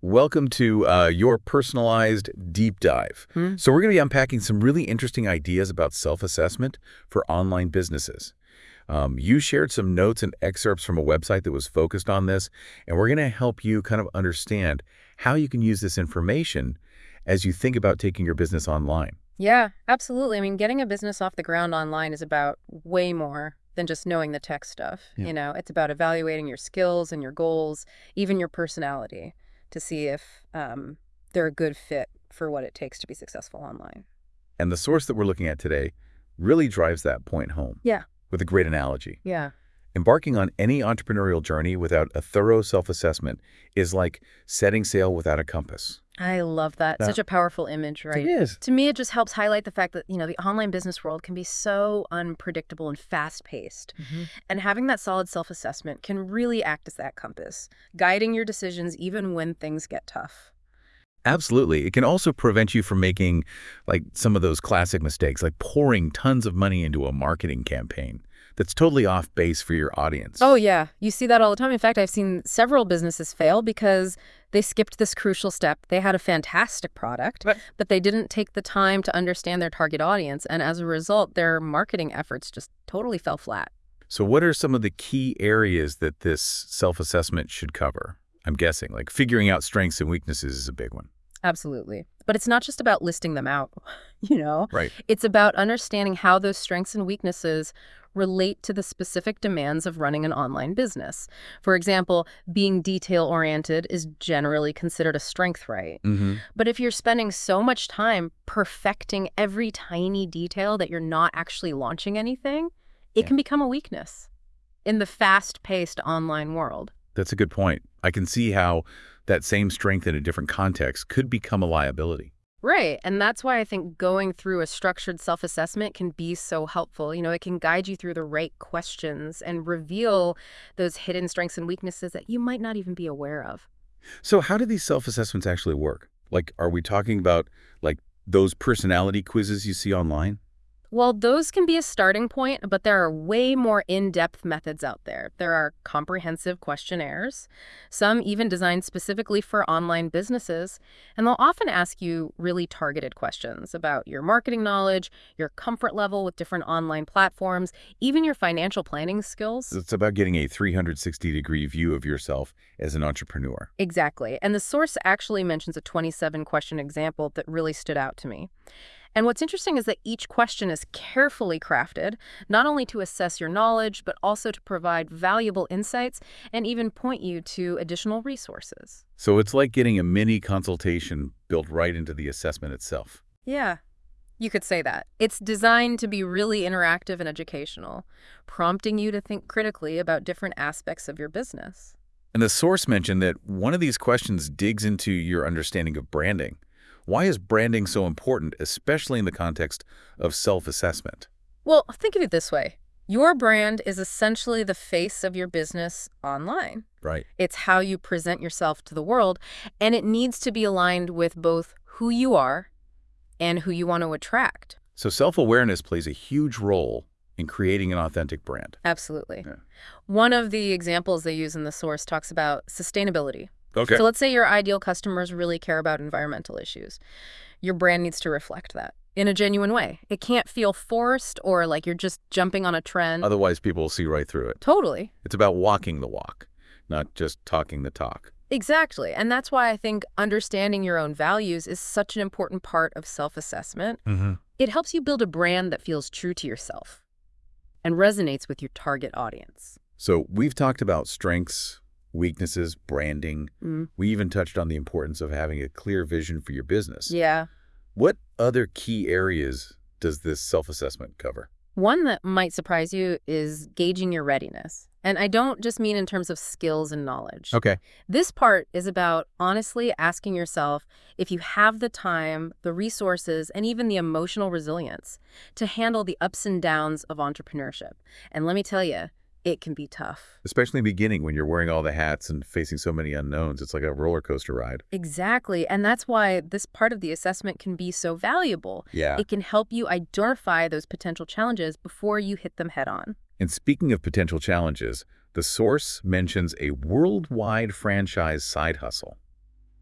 Welcome to your personalized deep dive. So we're going to be unpacking some really interesting ideas about self-assessment for online businesses. You shared some notes and excerpts from a website that was focused on this, and we're going to help you kind of understand how you can use this information as you think about taking your business online. Yeah, absolutely. I mean, getting a business off the ground online is about way more than just knowing the tech stuff. Yeah. It's about evaluating your skills and your goals, even your personality, to see if they're a good fit for what it takes to be successful online. And the source that we're looking at today really drives that point home Yeah, with a great analogy. yeah. Embarking on any entrepreneurial journey without a thorough self-assessment is like setting sail without a compass. I love that. Yeah. Such a powerful image, It right? is. To me, it just helps highlight the fact that, the online business world can be so unpredictable and fast-paced. And having that solid self-assessment can really act as that compass, guiding your decisions even when things get tough. Absolutely. It can also prevent you from making like some of those classic mistakes, like pouring tons of money into a marketing campaign that's totally off base for your audience. Oh, yeah. You see that all the time. In fact, I've seen several businesses fail because they skipped this crucial step. They had a fantastic product, but they didn't take the time to understand their target audience. And as a result, their marketing efforts just totally fell flat. So what are some of the key areas that this self-assessment should cover? I'm guessing like figuring out strengths and weaknesses is a big one. Absolutely. But it's not just about listing them out, you know? Right. It's about understanding how those strengths and weaknesses relate to the specific demands of running an online business. For example, being detail-oriented is generally considered a strength, right? But if you're spending so much time perfecting every tiny detail that you're not actually launching anything, it can become a weakness in the fast-paced online world. That's a good point. I can see how that same strength in a different context could become a liability. Right. And that's why I think going through a structured self-assessment can be so helpful. It can guide you through the right questions and reveal those hidden strengths and weaknesses that you might not even be aware of. So how do these self-assessments actually work? Like, are we talking about like those personality quizzes you see online? Well, those can be a starting point, but there are way more in-depth methods out there. There are comprehensive questionnaires, some even designed specifically for online businesses, and they'll often ask you really targeted questions about your marketing knowledge, your comfort level with different online platforms, even your financial planning skills. It's about getting a 360-degree view of yourself as an entrepreneur. Exactly. And the source actually mentions a 27-question example that really stood out to me. And what's interesting is that each question is carefully crafted, not only to assess your knowledge, but also to provide valuable insights and even point you to additional resources. So it's like getting a mini consultation built right into the assessment itself. Yeah, you could say that. It's designed to be really interactive and educational, prompting you to think critically about different aspects of your business. And the source mentioned that one of these questions digs into your understanding of branding. Why is branding so important, especially in the context of self-assessment? Well, think of it this way. Your brand is essentially the face of your business online. Right. It's how you present yourself to the world, and it needs to be aligned with both who you are and who you want to attract. So self-awareness plays a huge role in creating an authentic brand. Absolutely. Yeah. One of the examples they use in the source talks about sustainability. Okay. So let's say your ideal customers really care about environmental issues. Your brand needs to reflect that in a genuine way. It can't feel forced or like you're just jumping on a trend. Otherwise, people will see right through it. Totally. It's about walking the walk, not just talking the talk. Exactly. And that's why I think understanding your own values is such an important part of self-assessment. It helps you build a brand that feels true to yourself and resonates with your target audience. So we've talked about strengths, weaknesses, branding. We even touched on the importance of having a clear vision for your business. Yeah. What other key areas does this self-assessment cover? One that might surprise you is gauging your readiness. And I don't just mean in terms of skills and knowledge. Okay. This part is about honestly asking yourself if you have the time, the resources, and even the emotional resilience to handle the ups and downs of entrepreneurship. And let me tell you, it can be tough. Especially in the beginning when you're wearing all the hats and facing so many unknowns. It's like a roller coaster ride. Exactly. And that's why this part of the assessment can be so valuable. Yeah. It can help you identify those potential challenges before you hit them head on. And speaking of potential challenges, the source mentions a worldwide franchise side hustle.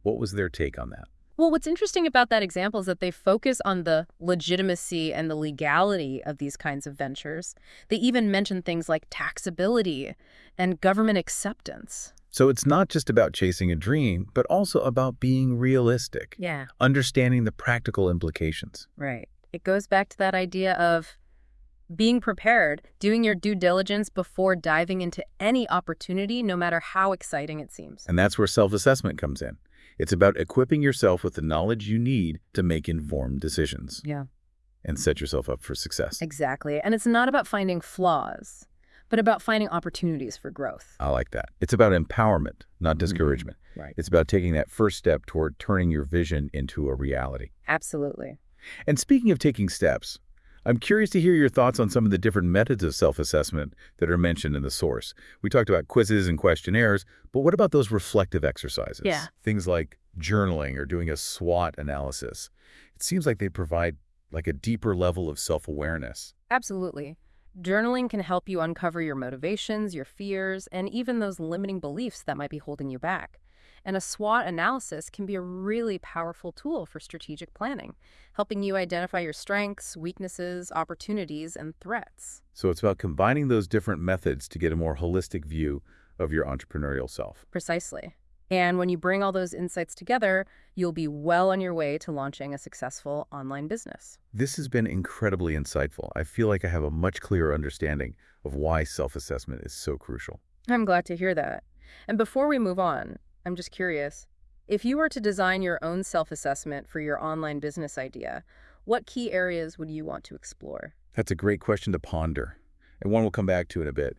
What was their take on that? Well, what's interesting about that example is that they focus on the legitimacy and the legality of these kinds of ventures. They even mention things like taxability and government acceptance. So it's not just about chasing a dream, but also about being realistic, Yeah. understanding the practical implications. Right. It goes back to that idea of being prepared, doing your due diligence before diving into any opportunity, no matter how exciting it seems. And that's where self-assessment comes in. It's about equipping yourself with the knowledge you need to make informed decisions Yeah. and set yourself up for success. Exactly. And it's not about finding flaws, but about finding opportunities for growth. I like that. It's about empowerment, not discouragement. Right. It's about taking that first step toward turning your vision into a reality. Absolutely. And speaking of taking steps, I'm curious to hear your thoughts on some of the different methods of self-assessment that are mentioned in the source. We talked about quizzes and questionnaires, but what about those reflective exercises? Yeah. Things like journaling or doing a SWOT analysis. It seems like they provide like a deeper level of self-awareness. Absolutely. Journaling can help you uncover your motivations, your fears, and even those limiting beliefs that might be holding you back. And a SWOT analysis can be a really powerful tool for strategic planning, helping you identify your strengths, weaknesses, opportunities, and threats. So it's about combining those different methods to get a more holistic view of your entrepreneurial self. Precisely. And when you bring all those insights together, you'll be well on your way to launching a successful online business. This has been incredibly insightful. I feel like I have a much clearer understanding of why self-assessment is so crucial. I'm glad to hear that. And before we move on, I'm just curious, if you were to design your own self-assessment for your online business idea, what key areas would you want to explore? That's a great question to ponder, and one we'll come back to in a bit.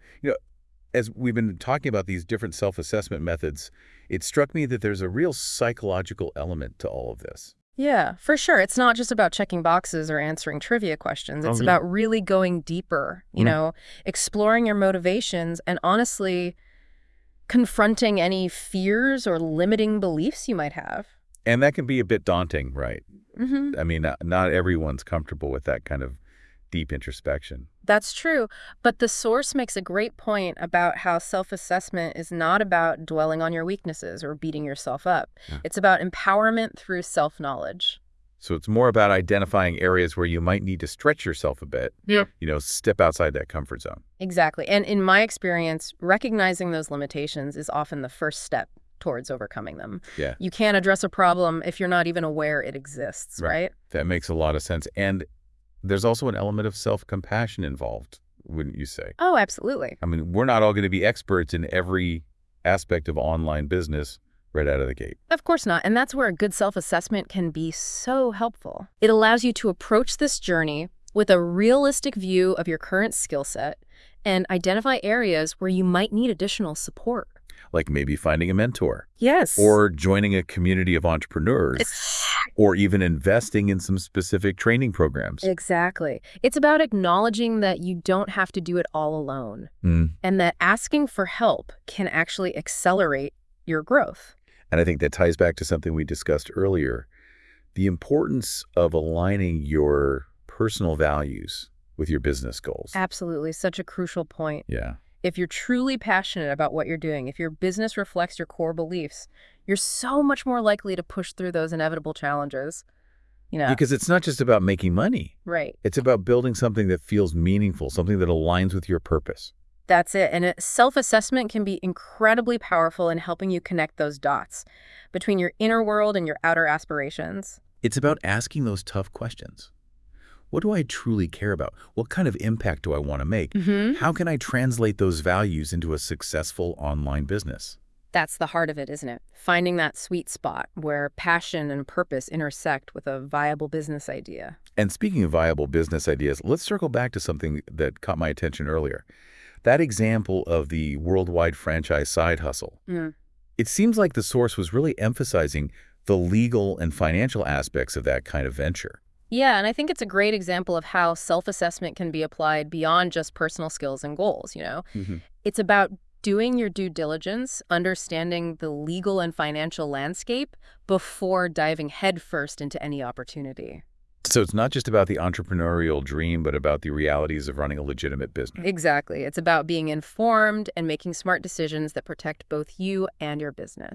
As we've been talking about these different self-assessment methods, it struck me that there's a real psychological element to all of this. Yeah, for sure. It's not just about checking boxes or answering trivia questions. It's about really going deeper, exploring your motivations and honestly confronting any fears or limiting beliefs you might have. And that can be a bit daunting, right? Mm-hmm. I mean, not everyone's comfortable with that kind of deep introspection. That's true. But the source makes a great point about how self-assessment is not about dwelling on your weaknesses or beating yourself up. Yeah. It's about empowerment through self-knowledge. So it's more about identifying areas where you might need to stretch yourself a bit. Yeah. Step outside that comfort zone. Exactly. And in my experience, recognizing those limitations is often the first step towards overcoming them. Yeah. You can't address a problem if you're not even aware it exists, right? That makes a lot of sense. And there's also an element of self-compassion involved, wouldn't you say? Oh, absolutely. I mean, we're not all going to be experts in every aspect of online business right out of the gate. Of course not. And that's where a good self-assessment can be so helpful. It allows you to approach this journey with a realistic view of your current skill set and identify areas where you might need additional support. Like maybe finding a mentor. Yes. Or joining a community of entrepreneurs. Or even investing in some specific training programs. Exactly. It's about acknowledging that you don't have to do it all alone, and that asking for help can actually accelerate your growth. And I think that ties back to something we discussed earlier, the importance of aligning your personal values with your business goals. Absolutely. Such a crucial point. Yeah. If you're truly passionate about what you're doing, if your business reflects your core beliefs, you're so much more likely to push through those inevitable challenges. Because it's not just about making money. Right. It's about building something that feels meaningful, something that aligns with your purpose. That's it. And self-assessment can be incredibly powerful in helping you connect those dots between your inner world and your outer aspirations. It's about asking those tough questions. What do I truly care about? What kind of impact do I want to make? How can I translate those values into a successful online business? That's the heart of it, isn't it? Finding that sweet spot where passion and purpose intersect with a viable business idea. And speaking of viable business ideas, let's circle back to something that caught my attention earlier. That example of the worldwide franchise side hustle. It seems like the source was really emphasizing the legal and financial aspects of that kind of venture. Yeah, and I think it's a great example of how self-assessment can be applied beyond just personal skills and goals, It's about doing your due diligence, understanding the legal and financial landscape before diving headfirst into any opportunity. So it's not just about the entrepreneurial dream, but about the realities of running a legitimate business. Exactly. It's about being informed and making smart decisions that protect both you and your business.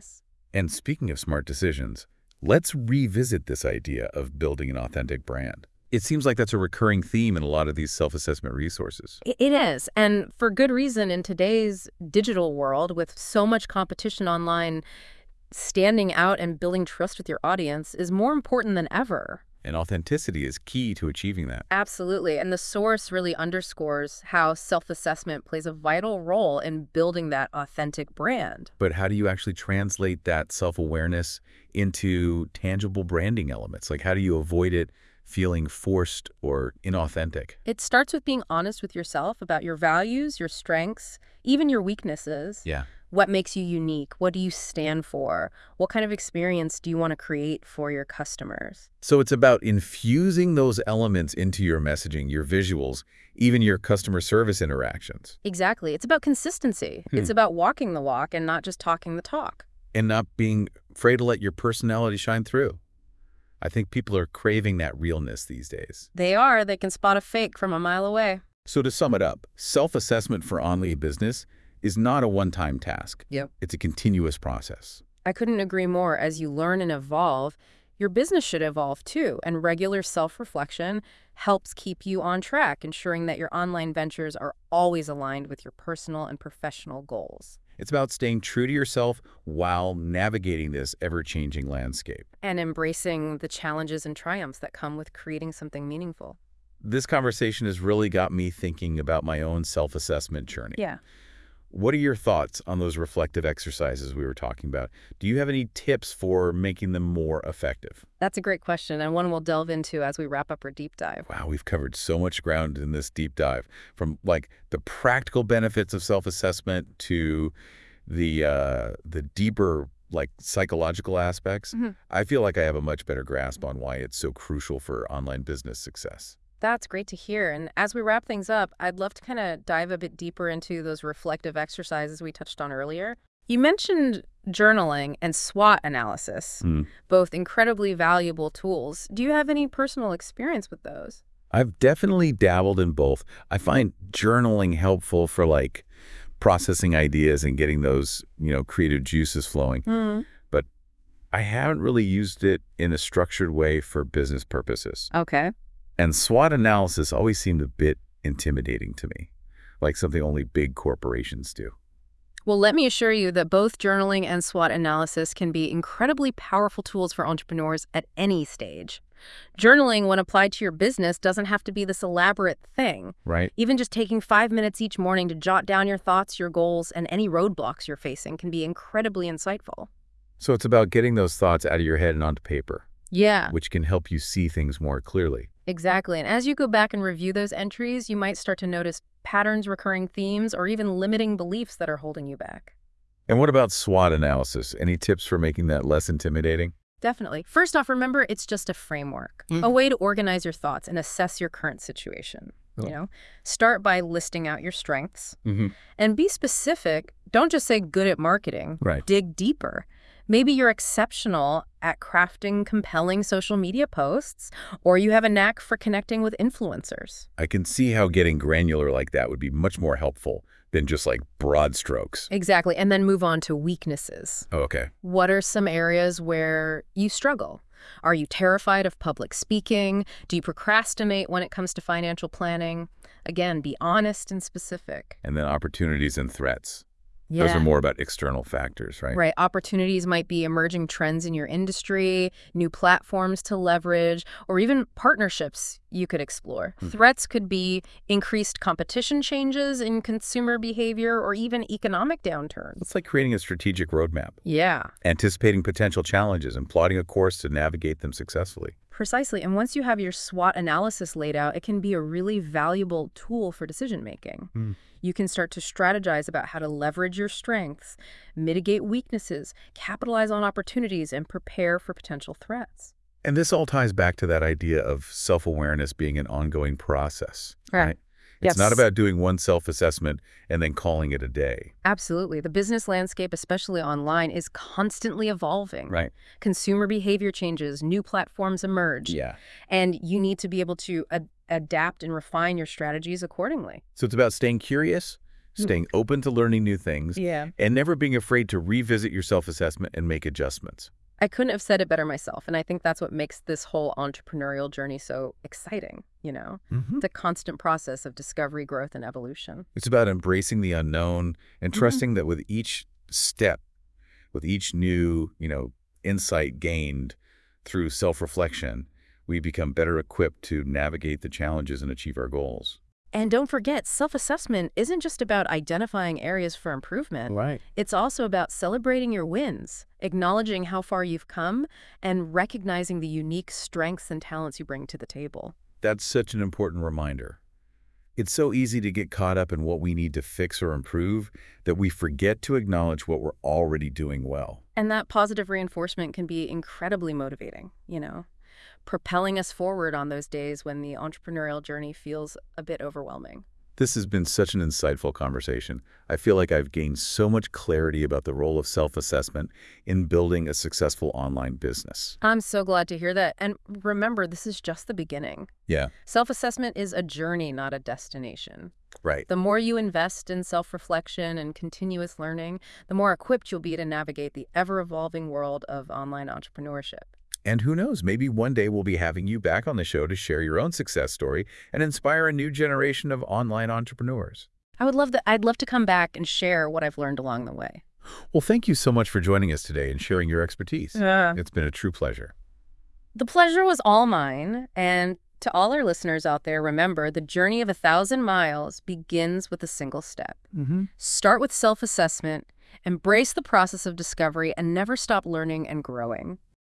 And speaking of smart decisions, let's revisit this idea of building an authentic brand. It seems like that's a recurring theme in a lot of these self-assessment resources. It is, and for good reason. In today's digital world, with so much competition online, standing out and building trust with your audience is more important than ever. And authenticity is key to achieving that. Absolutely. And the source really underscores how self-assessment plays a vital role in building that authentic brand. But how do you actually translate that self-awareness into tangible branding elements? Like, how do you avoid it feeling forced or inauthentic? It starts with being honest with yourself about your values, your strengths, even your weaknesses. Yeah. What makes you unique? What do you stand for? What kind of experience do you want to create for your customers? So it's about infusing those elements into your messaging, your visuals, even your customer service interactions. Exactly. It's about consistency. It's about walking the walk and not just talking the talk. And not being afraid to let your personality shine through. I think people are craving that realness these days. They are. They can spot a fake from a mile away. So to sum it up, self-assessment for online business is not a one-time task. Yep. It's a continuous process. I couldn't agree more. As you learn and evolve, your business should evolve too, and regular self-reflection helps keep you on track, ensuring that your online ventures are always aligned with your personal and professional goals. It's about staying true to yourself while navigating this ever-changing landscape. And embracing the challenges and triumphs that come with creating something meaningful. This conversation has really got me thinking about my own self-assessment journey. Yeah. What are your thoughts on those reflective exercises we were talking about? Do you have any tips for making them more effective? That's a great question, and one we'll delve into as we wrap up our deep dive. Wow, we've covered so much ground in this deep dive, from like the practical benefits of self-assessment to the deeper like psychological aspects. I feel like I have a much better grasp on why it's so crucial for online business success. That's great to hear. And as we wrap things up, I'd love to kind of dive a bit deeper into those reflective exercises we touched on earlier. You mentioned journaling and SWOT analysis, both incredibly valuable tools. Do you have any personal experience with those? I've definitely dabbled in both. I find journaling helpful for like processing ideas and getting those, creative juices flowing. But I haven't really used it in a structured way for business purposes. Okay. And SWOT analysis always seemed a bit intimidating to me, like something only big corporations do. Well, let me assure you that both journaling and SWOT analysis can be incredibly powerful tools for entrepreneurs at any stage. Journaling, when applied to your business, doesn't have to be this elaborate thing. Right. Even just taking 5 minutes each morning to jot down your thoughts, your goals, and any roadblocks you're facing can be incredibly insightful. So it's about getting those thoughts out of your head and onto paper, Yeah. which can help you see things more clearly. Exactly. And as you go back and review those entries, you might start to notice patterns, recurring themes, or even limiting beliefs that are holding you back. And what about SWOT analysis? Any tips for making that less intimidating? Definitely. First off, remember, it's just a framework, a way to organize your thoughts and assess your current situation. Start by listing out your strengths and be specific. Don't just say good at marketing. Right. Dig deeper. Maybe you're exceptional at crafting compelling social media posts, or you have a knack for connecting with influencers. I can see how getting granular like that would be much more helpful than just like broad strokes. Exactly. And then move on to weaknesses. Oh, okay. What are some areas where you struggle? Are you terrified of public speaking? Do you procrastinate when it comes to financial planning? Again, be honest and specific. And then opportunities and threats. Yeah. Those are more about external factors, right? Right. Opportunities might be emerging trends in your industry, new platforms to leverage, or even partnerships you could explore. Threats could be increased competition changes in consumer behavior or even economic downturns. It's like creating a strategic roadmap, Yeah, anticipating potential challenges and plotting a course to navigate them successfully. precisely. And once you have your SWOT analysis laid out, it can be a really valuable tool for decision making. You can start to strategize about how to leverage your strengths, mitigate weaknesses, capitalize on opportunities, and prepare for potential threats. And this all ties back to that idea of self-awareness being an ongoing process, right? It's Yes. not about doing one self-assessment and then calling it a day. Absolutely. The business landscape, especially online, is constantly evolving. Right. Consumer behavior changes, new platforms emerge, Yeah. and you need to be able to adapt and refine your strategies accordingly. So it's about staying curious, staying open to learning new things, Yeah. and never being afraid to revisit your self-assessment and make adjustments. I couldn't have said it better myself, and I think that's what makes this whole entrepreneurial journey so exciting, you know? Hmm. The constant process of discovery, growth, and evolution. It's about embracing the unknown and trusting that with each step, with each new, insight gained through self-reflection, we become better equipped to navigate the challenges and achieve our goals. And don't forget, self-assessment isn't just about identifying areas for improvement. Right. It's also about celebrating your wins, acknowledging how far you've come, and recognizing the unique strengths and talents you bring to the table. That's such an important reminder. It's so easy to get caught up in what we need to fix or improve that we forget to acknowledge what we're already doing well. And that positive reinforcement can be incredibly motivating, propelling us forward on those days when the entrepreneurial journey feels a bit overwhelming. This has been such an insightful conversation. I feel like I've gained so much clarity about the role of self-assessment in building a successful online business. I'm so glad to hear that. And remember, this is just the beginning. Yeah, Self-assessment is a journey, not a destination. right. The more you invest in self-reflection and continuous learning, the more equipped you'll be to navigate the ever-evolving world of online entrepreneurship. And who knows, maybe one day we'll be having you back on the show to share your own success story and inspire a new generation of online entrepreneurs. I'd love to come back and share what I've learned along the way. Well, thank you so much for joining us today and sharing your expertise. It's been a true pleasure. The pleasure was all mine, and to all our listeners out there, remember, the journey of 1,000 miles begins with a single step. Start with self-assessment, embrace the process of discovery, and never stop learning and growing.